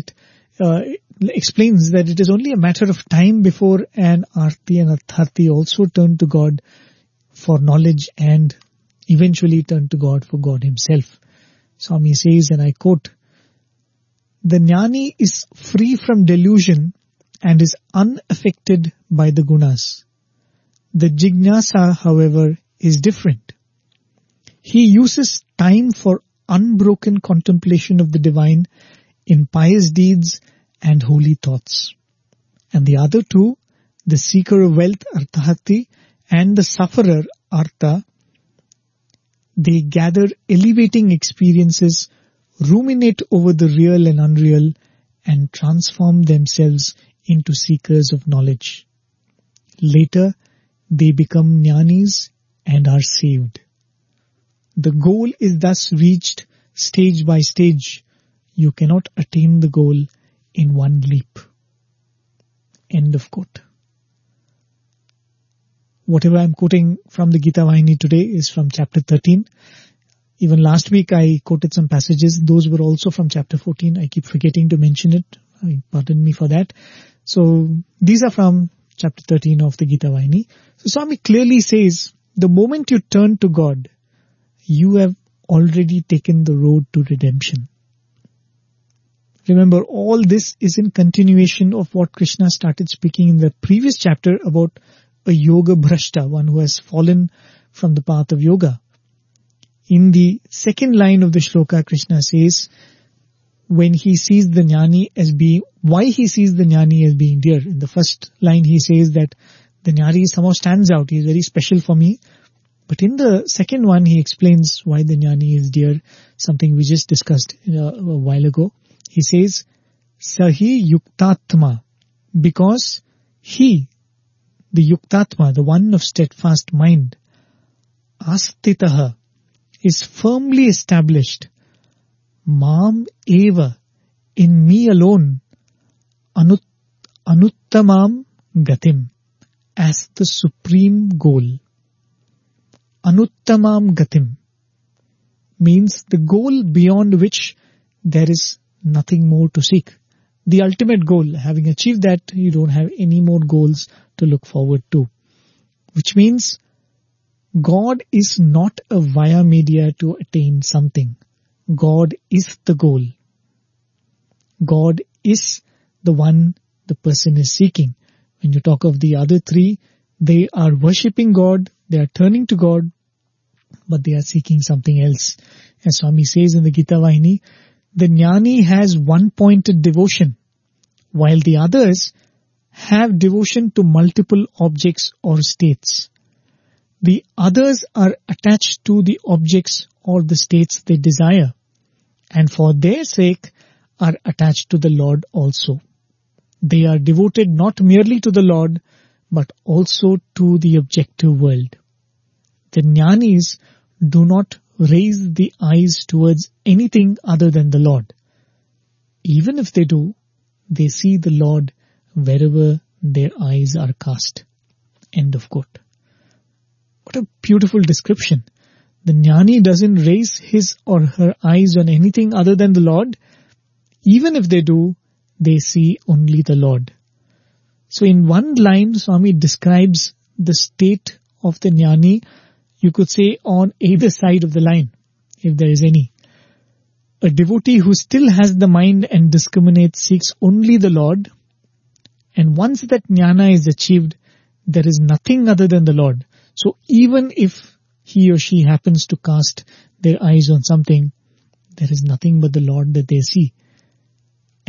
that it is only a matter of time before an Arti and Artharti also turn to God for knowledge and eventually turn to God for God himself. Swami says, and I quote, "The Jnani is free from delusion and is unaffected by the gunas. The Jignasa, however, is different. He uses time for unbroken contemplation of the divine in pious deeds and holy thoughts. And the other two, the seeker of wealth, Arthahati, and the sufferer, Artha, they gather elevating experiences, ruminate over the real and unreal, and transform themselves into seekers of knowledge. Later, they become jnanis and are saved. The goal is thus reached stage by stage. You cannot attain the goal in one leap." End of quote. Whatever I'm quoting from the Gita Vahini today is from chapter 13. Even last week I quoted some passages. Those were also from chapter 14. I keep forgetting to mention it. Pardon me for that. So these are from chapter 13 of the Gita Vahini. So Swami clearly says, the moment you turn to God, you have already taken the road to redemption. Remember, all this is in continuation of what Krishna started speaking in the previous chapter about a yoga bhrashta, one who has fallen from the path of yoga. In the second line of the shloka, Krishna says, when he sees the jnani as being, why he sees the jnani as being dear. In the first line he says that the jnani somehow stands out, he is very special for me. But in the second one he explains why the jnani is dear, something we just discussed a while ago. He says, Sahi Yuktatma, because he, the Yuktatma, the one of steadfast mind, Astitaha, is firmly established, Mam Eva, in me alone, Anuttamam Gatim, as the supreme goal. Anuttamam Gatim means the goal beyond which there is nothing more to seek. The ultimate goal, having achieved that, you don't have any more goals to look forward to. Which means God is not a via media to attain something. God is the goal. God is the one the person is seeking. When you talk of the other three, they are worshipping God, they are turning to God, but they are seeking something else. As Swami says in the Gita Vahini, the jnani has one-pointed devotion, while the others have devotion to multiple objects or states. The others are attached to the objects or the states they desire, and for their sake are attached to the Lord also. They are devoted not merely to the Lord, but also to the objective world. The jnanis do not raise the eyes towards anything other than the Lord. Even if they do, they see the Lord wherever their eyes are cast. End of quote. What a beautiful description. The jnani doesn't raise his or her eyes on anything other than the Lord. Even if they do, they see only the Lord. So in one line, Swami describes the state of the jnani, you could say on either side of the line, if there is any. A devotee who still has the mind and discriminates seeks only the Lord, and once that jnana is achieved, there is nothing other than the Lord. So even if he or she happens to cast their eyes on something, there is nothing but the Lord that they see.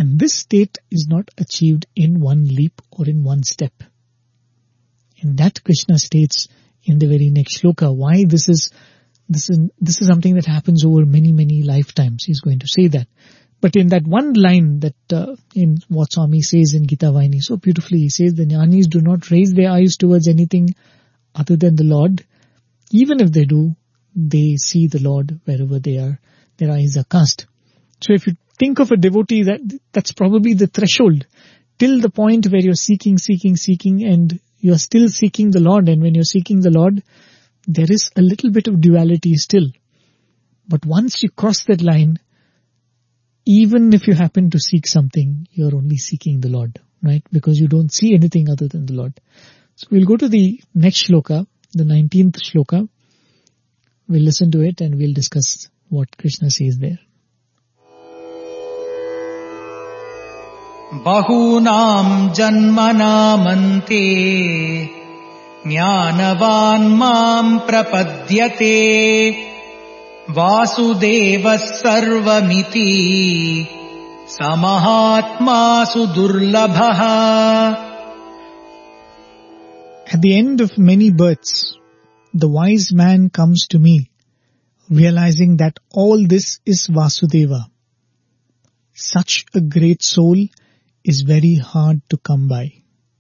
And this state is not achieved in one leap or in one step. And that Krishna states in the very next shloka, why this is something that happens over many, many lifetimes. He's going to say that. But in that one line that in what Swami says in Gita Vahini, so beautifully he says, the jnanis do not raise their eyes towards anything other than the Lord. Even if they do, they see the Lord wherever they are. Their eyes are cast. So if you think of a devotee, that's probably the threshold till the point where you're seeking, and you're still seeking the Lord. And when you're seeking the Lord, there is a little bit of duality still. But once you cross that line, even if you happen to seek something, you're only seeking the Lord, right? Because you don't see anything other than the Lord. So we'll go to the next shloka, the 19th shloka. We'll listen to it and we'll discuss what Krishna says there. Bahunam janmanamante jnanavan mam prapadyate Vasudeva sarvamiti samahatma sudurlabha. At the end of many births, the wise man comes to me, realizing that all this is Vasudeva. Such a great soul is very hard to come by.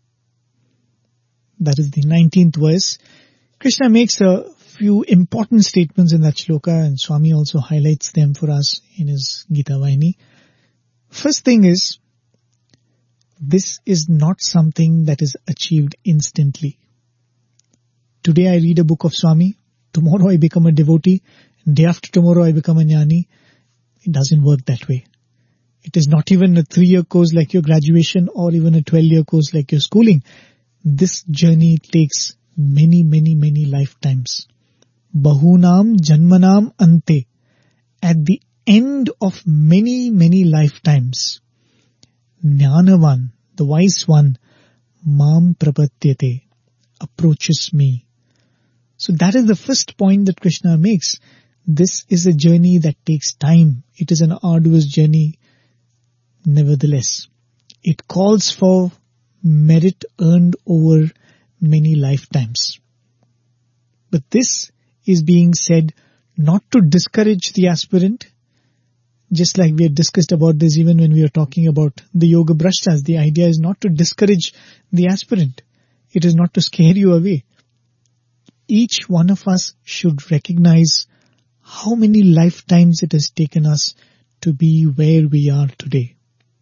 That is the 19th verse. Krishna makes a few important statements in that shloka, and Swami also highlights them for us in his Gita Vahini. First thing is, this is not something that is achieved instantly. Today I read a book of Swami, tomorrow I become a devotee, and day after tomorrow I become a jnani. It doesn't work that way. It is not even a 3-year course like your graduation or even a 12-year course like your schooling. This journey takes many, many, many lifetimes. Bahunam janmanam ante. At the end of many, many lifetimes, Jnanavan, the wise one, mam prapadyate, approaches me. So that is the first point that Krishna makes. This is a journey that takes time. It is an arduous journey. Nevertheless, it calls for merit earned over many lifetimes. But this is being said not to discourage the aspirant, just like we had discussed about this even when we were talking about the Yoga Brashtas. The idea is not to discourage the aspirant. It is not to scare you away. Each one of us should recognize how many lifetimes it has taken us to be where we are today.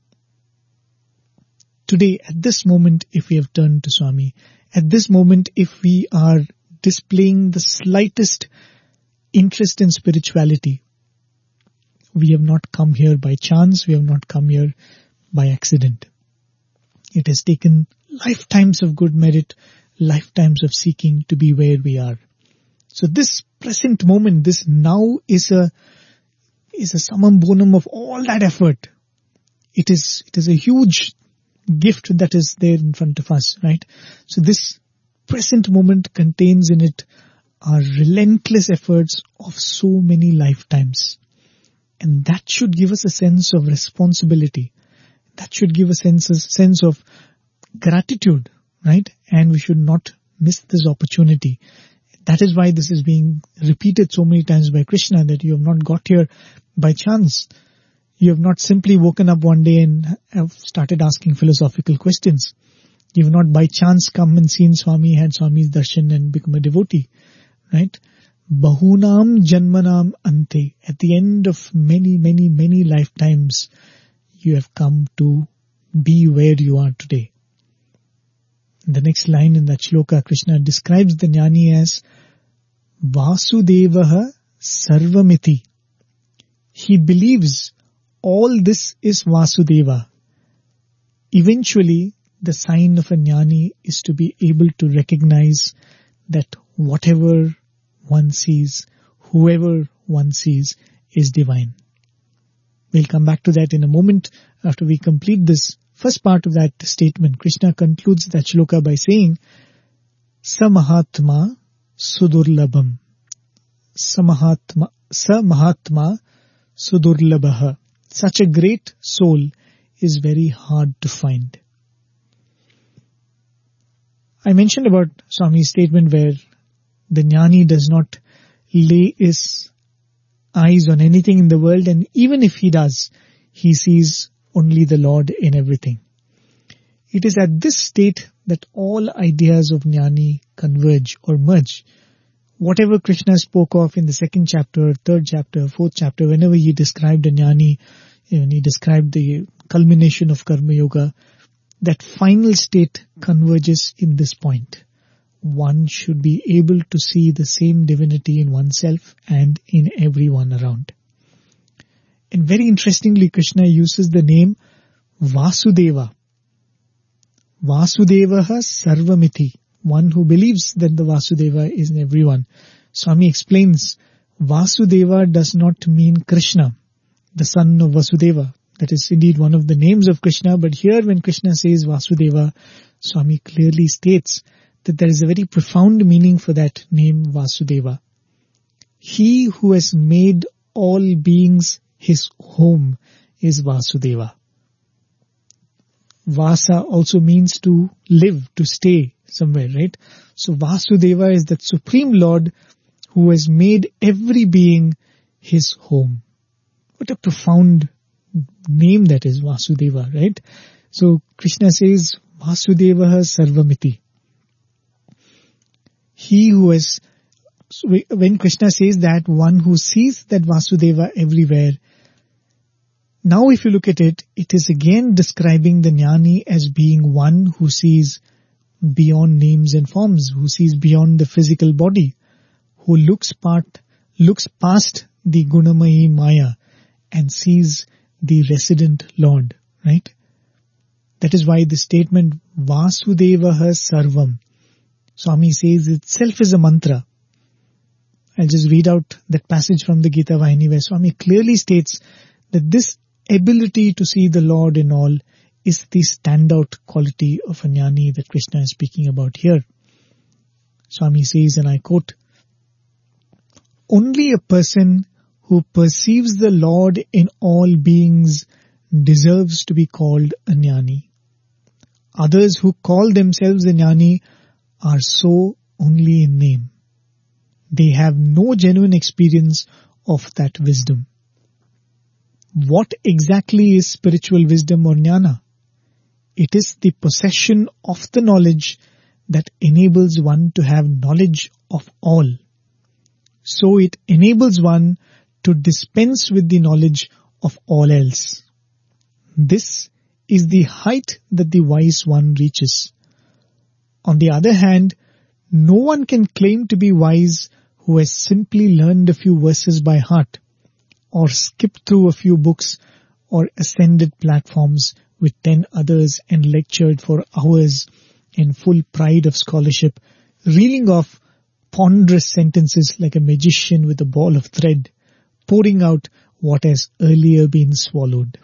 Today, at this moment, if we have turned to Swami, at this moment, if we are displaying the slightest interest in spirituality, we have not come here by chance, we have not come here by accident. It has taken lifetimes of good merit, lifetimes of seeking to be where we are. So this present moment, this now is a summum bonum of all that effort. It is a huge gift that is there in front of us, right? So this present moment contains in it our relentless efforts of so many lifetimes. And that should give us a sense of responsibility. That should give us a sense of gratitude, right? And we should not miss this opportunity. That is why this is being repeated so many times by Krishna, that you have not got here by chance. You have not simply woken up one day and have started asking philosophical questions. You have not by chance come and seen Swami, had Swami's darshan and become a devotee, right? Bahunam janmanam ante. At the end of many, many, many lifetimes, you have come to be where you are today. In the next line in that shloka, Krishna describes the jnani as Vasudevaha sarvamiti. He believes all this is Vasudeva. Eventually, the sign of a jnani is to be able to recognize that whatever one sees, whoever one sees, is divine. We'll come back to that in a moment after we complete this first part of that statement. Krishna concludes that shloka by saying, Samahatma sudurlabham. Samahatma sudurlabhaha. Such a great soul is very hard to find. I mentioned about Swami's statement where the jnani does not lay his eyes on anything in the world, and even if he does, he sees only the Lord in everything. It is at this state that all ideas of jnani converge or merge. Whatever Krishna spoke of in the 2nd chapter, 3rd chapter, 4th chapter, whenever he described a jnani, when he described the culmination of Karma Yoga, that final state converges in this point. One should be able to see the same divinity in oneself and in everyone around. And very interestingly, Krishna uses the name Vasudeva. Vasudevaha Sarvamiti. One who believes that the Vasudeva is in everyone. Swami explains, Vasudeva does not mean Krishna, the son of Vasudeva. That is indeed one of the names of Krishna, but here when Krishna says Vasudeva, Swami clearly states that there is a very profound meaning for that name Vasudeva. He who has made all beings his home is Vasudeva. Vasa also means to live, to stay somewhere, right? So Vasudeva is that Supreme Lord who has made every being his home. What a profound name that is, Vasudeva, right? So Krishna says, Vasudevaha Sarvamiti. He who has, when Krishna says that, one who sees that Vasudeva everywhere, now if you look at it, it is again describing the jnani as being one who sees beyond names and forms, who sees beyond the physical body, who looks past the Gunamayi Maya and sees the resident Lord, right? That is why the statement Vasudevaha Sarvam, Swami says itself is a mantra. I'll just read out that passage from the Gita Vahini where Swami clearly states that this ability to see the Lord in all is the standout quality of a jnani that Krishna is speaking about here. Swami says, and I quote, only a person who perceives the Lord in all beings deserves to be called a jnani. Others who call themselves a jnani are so only in name. They have no genuine experience of that wisdom. What exactly is spiritual wisdom or jnana? It is the possession of the knowledge that enables one to have knowledge of all. So it enables one to dispense with the knowledge of all else. This is the height that the wise one reaches. On the other hand, no one can claim to be wise who has simply learned a few verses by heart, or skipped through a few books, or ascended platforms with 10 others and lectured for hours in full pride of scholarship, reeling off ponderous sentences like a magician with a ball of thread, pouring out what has earlier been swallowed.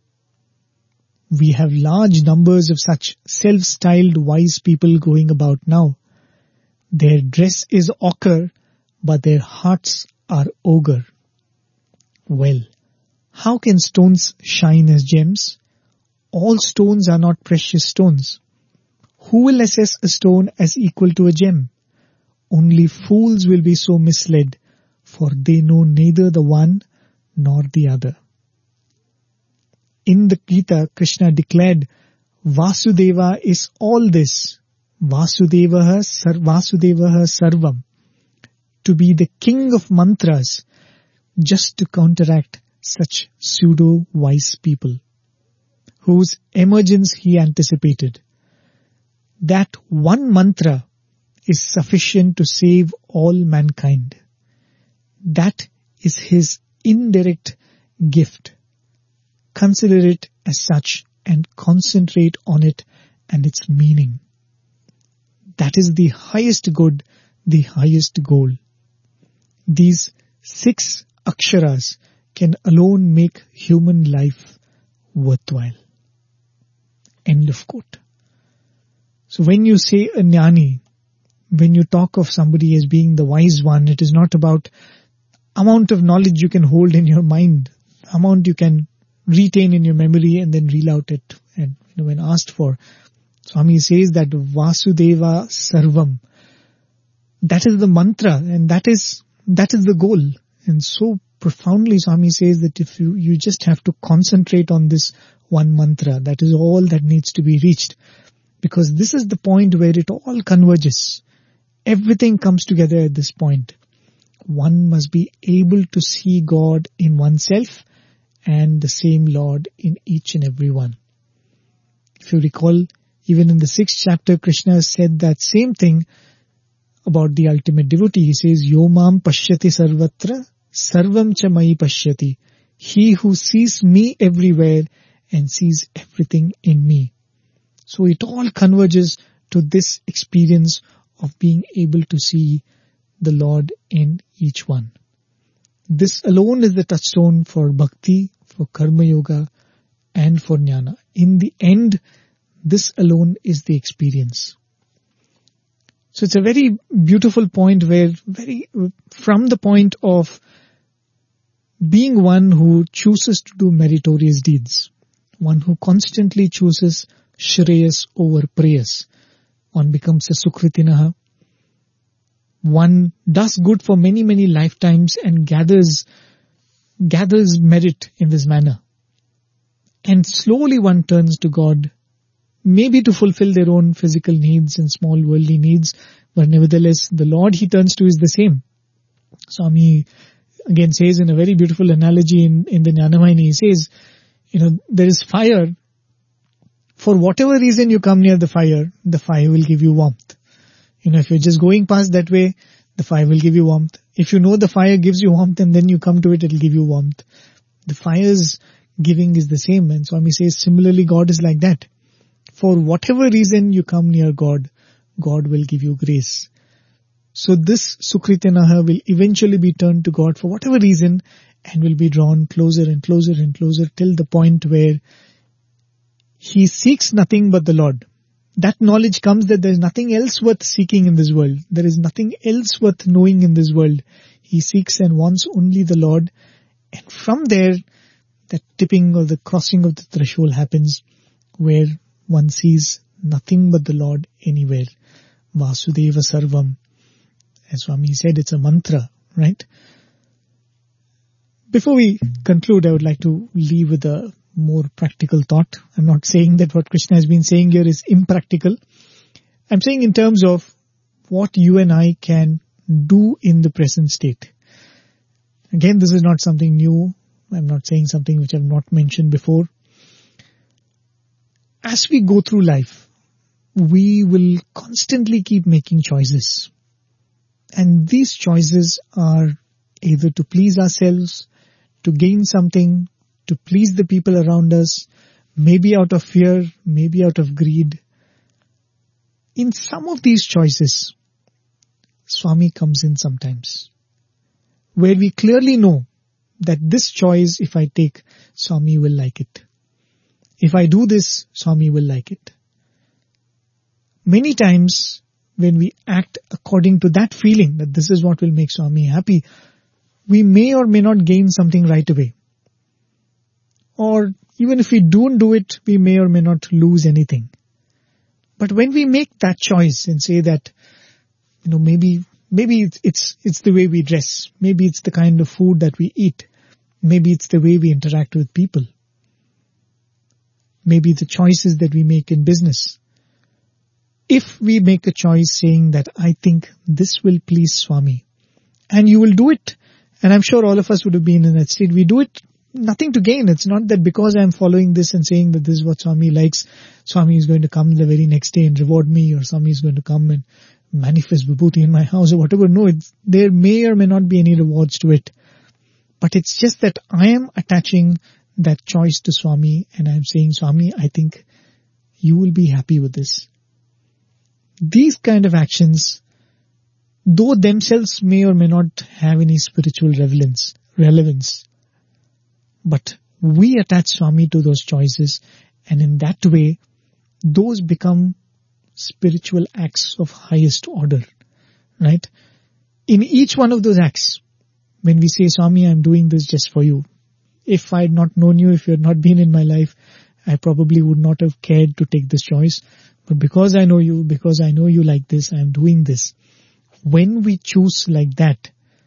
We have large numbers of such self-styled wise people going about now. Their dress is ochre, but their hearts are ogre. Well, how can stones shine as gems? All stones are not precious stones. Who will assess a stone as equal to a gem? Only fools will be so misled, for they know neither the one nor the other. In the Gita, Krishna declared, Vasudeva is all this. Vasudevaha Sarvam. To be the king of mantras, just to counteract such pseudo-wise people, whose emergence he anticipated. That one mantra is sufficient to save all mankind. That is his indirect gift. Consider it as such and concentrate on it and its meaning. That is the highest good, the highest goal. These 6 aksharas can alone make human life worthwhile. End of quote. So when you say a jnani, when you talk of somebody as being the wise one, it is not about amount of knowledge you can hold in your mind, amount you can retain in your memory and then reel out it. And when asked for, Swami says that Vasudeva Sarvam. That is the mantra, and that is the goal. And so profoundly Swami says that if you just have to concentrate on this one mantra, that is all that needs to be reached. Because this is the point where it all converges. Everything comes together at this point. One must be able to see God in oneself and the same Lord in each and every one. If you recall, even in the 6th chapter, Krishna said that same thing about the ultimate devotee. He says, Yo mam pashyati sarvatra, sarvam cha mai pashyati. He who sees me everywhere and sees everything in me. So it all converges to this experience of being able to see the Lord in each one. This alone is the touchstone for bhakti, for karma yoga, and for jnana. In the end, this alone is the experience. So it's a very beautiful point where from the point of being one who chooses to do meritorious deeds, one who constantly chooses Shreyas over Preyas, one becomes a Sukritinaha, one does good for many, many lifetimes and gathers merit in this manner. And slowly one turns to God, maybe to fulfill their own physical needs and small worldly needs, but nevertheless the Lord he turns to is the same. Swami again says in a very beautiful analogy in the Jnanavahini, he says, there is fire. For whatever reason you come near the fire will give you warmth. If you're just going past that way, the fire will give you warmth. If you know the fire gives you warmth and then you come to it, it'll give you warmth. The fire's giving is the same. And Swami says, similarly, God is like that. For whatever reason you come near God, God will give you grace. So this Sukritinaha will eventually be turned to God for whatever reason and will be drawn closer and closer and closer till the point where he seeks nothing but the Lord. That knowledge comes that there is nothing else worth seeking in this world. There is nothing else worth knowing in this world. He seeks and wants only the Lord. And from there, that tipping or the crossing of the threshold happens where one sees nothing but the Lord anywhere. Vasudeva Sarvam. As Swami said, it's a mantra, right? Before we conclude, I would like to leave with a more practical thought. I'm not saying that what Krishna has been saying here is impractical. I'm saying in terms of what you and I can do in the present state. Again, this is not something new. I'm not saying something which I've not mentioned before. As we go through life, we will constantly keep making choices. And these choices are either to please ourselves, to gain something, to please the people around us, maybe out of fear, maybe out of greed. In some of these choices, Swami comes in sometimes, where we clearly know that this choice, if I take, Swami will like it. If I do this, Swami will like it. Many times, when we act according to that feeling that this is what will make Swami happy, we may or may not gain something right away. Or even if we don't do it, we may or may not lose anything. But when we make that choice and say that, maybe it's the way we dress, maybe it's the kind of food that we eat, maybe it's the way we interact with people, maybe the choices that we make in business. If we make a choice saying that I think this will please Swami, and you will do it, and I'm sure all of us would have been in that state, we do it nothing to gain. It's not that because I'm following this and saying that this is what Swami likes, Swami is going to come the very next day and reward me, or Swami is going to come and manifest vibhuti in my house or whatever. No, there may or may not be any rewards to it. But it's just that I am attaching that choice to Swami and I'm saying, Swami, I think you will be happy with this. These kind of actions, though themselves may or may not have any spiritual relevance, but we attach Swami to those choices, and in that way, those become spiritual acts of highest order, right? In each one of those acts, when we say, Swami, I'm doing this just for you, if I had not known you, if you had not been in my life, I probably would not have cared to take this choice. But because I know you like this, I am doing this. When we choose like that,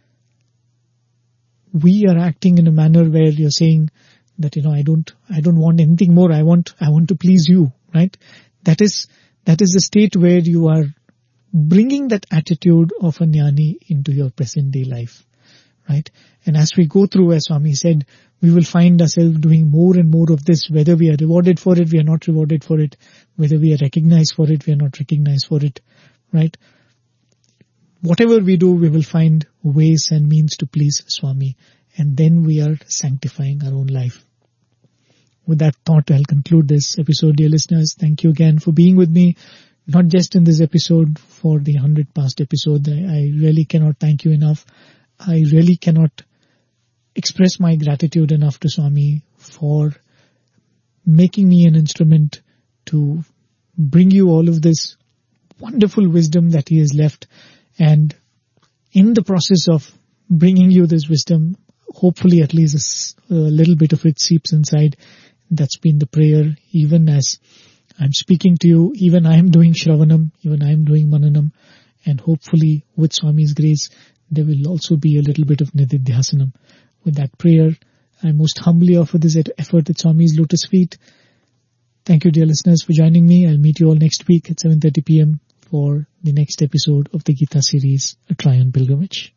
we are acting in a manner where you're saying that, I don't want anything more. I want to please you, right? That is the state where you are bringing that attitude of a jnani into your present day life, right? And as we go through, as Swami said, we will find ourselves doing more and more of this, whether we are rewarded for it, we are not rewarded for it, whether we are recognized for it, we are not recognized for it, right? Whatever we do, we will find ways and means to please Swami, and then we are sanctifying our own life. With that thought, I'll conclude this episode, dear listeners. Thank you again for being with me, not just in this episode, for the 100 past episode. I really cannot thank you enough. I really cannot express my gratitude enough to Swami for making me an instrument to bring you all of this wonderful wisdom that he has left. And in the process of bringing you this wisdom, hopefully at least a little bit of it seeps inside. That's been the prayer. Even as I'm speaking to you, even I am doing Shravanam, even I am doing Mananam, and hopefully with Swami's grace, there will also be a little bit of Nididhyasanam. With that prayer, I most humbly offer this effort at Swami's lotus feet. Thank you, dear listeners, for joining me. I'll meet you all next week at 7:30 p.m. for the next episode of the Gita series, A Try on Pilgrimage.